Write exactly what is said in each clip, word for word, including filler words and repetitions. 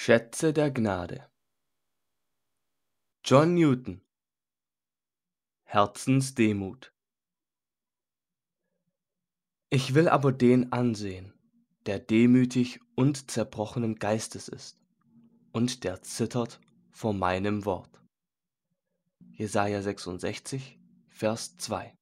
Schätze der Gnade. John Newton. Herzensdemut. Ich will aber den ansehen, der demütig und zerbrochenen Geistes ist und der zittert vor meinem Wort. Jesaja sechsundsechzig, Vers zwei.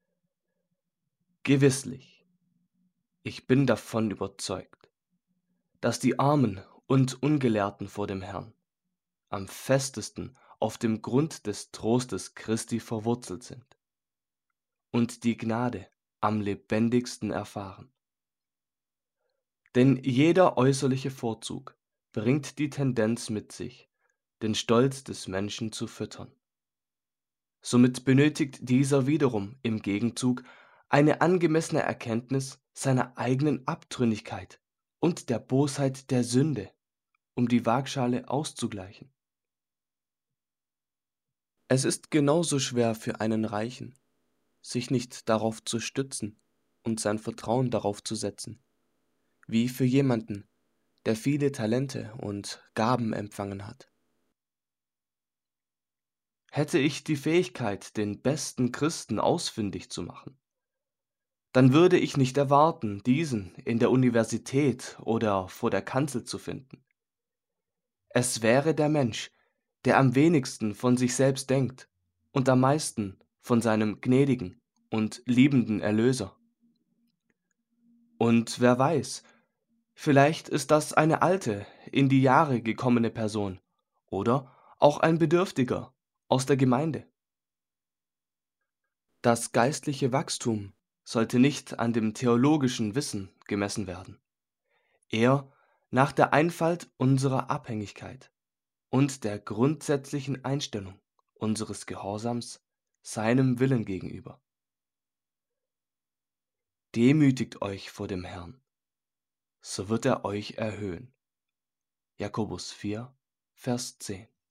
Gewisslich, ich bin davon überzeugt, dass die Armen und Ungelehrten vor dem Herrn am festesten auf dem Grund des Trostes Christi verwurzelt sind und die Gnade am lebendigsten erfahren. Denn jeder äußerliche Vorzug bringt die Tendenz mit sich, den Stolz des Menschen zu füttern. Somit benötigt dieser wiederum im Gegenzug eine angemessene Erkenntnis seiner eigenen Abtrünnigkeit und der Bosheit der Sünde, um die Waagschale auszugleichen. Es ist genauso schwer für einen Reichen, sich nicht darauf zu stützen und sein Vertrauen darauf zu setzen, wie für jemanden, der viele Talente und Gaben empfangen hat. Hätte ich die Fähigkeit, den besten Christen ausfindig zu machen, dann würde ich nicht erwarten, diesen in der Universität oder vor der Kanzel zu finden. Es wäre der Mensch, der am wenigsten von sich selbst denkt und am meisten von seinem gnädigen und liebenden Erlöser. Und wer weiß, vielleicht ist das eine alte, in die Jahre gekommene Person oder auch ein Bedürftiger aus der Gemeinde. Das geistliche Wachstum sollte nicht an dem theologischen Wissen gemessen werden, eher nach der Einfalt unserer Abhängigkeit und der grundsätzlichen Einstellung unseres Gehorsams seinem Willen gegenüber. Demütigt euch vor dem Herrn, so wird er euch erhöhen. Jakobus vier, Vers zehn.